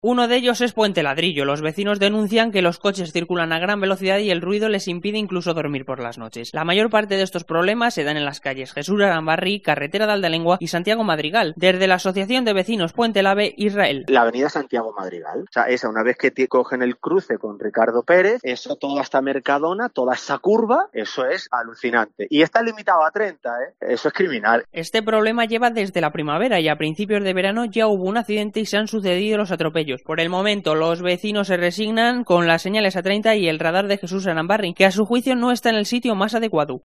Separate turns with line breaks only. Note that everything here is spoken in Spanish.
Uno de ellos es Puente Ladrillo. Los vecinos denuncian que los coches circulan a gran velocidad y el ruido les impide incluso dormir por las noches. La mayor parte de estos problemas se dan en las calles Jesús Arambarri, Carretera de Aldalengua y Santiago Madrigal. Desde la Asociación de Vecinos Puente Lave, Israel.
La avenida Santiago Madrigal, o sea, esa una vez que cogen el cruce con Ricardo Pérez, eso toda esta Mercadona, toda esa curva, eso es alucinante. Y está limitado a 30, eso es criminal.
Este problema lleva desde la primavera y a principios de verano ya hubo un accidente y se han sucedido los atropellos. Por el momento, los vecinos se resignan con las señales a 30 y el radar de Jesús Arambarri, que a su juicio no está en el sitio más adecuado.